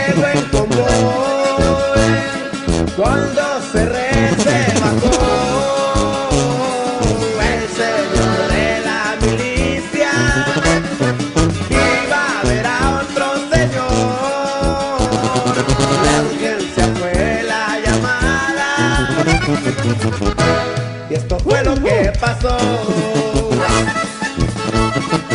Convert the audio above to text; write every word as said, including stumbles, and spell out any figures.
llegó en convoy, cuando Ferrer se bajó, el señor de la milicia iba a ver a otro señor. La urgencia fue la llamada y esto fue lo que pasó.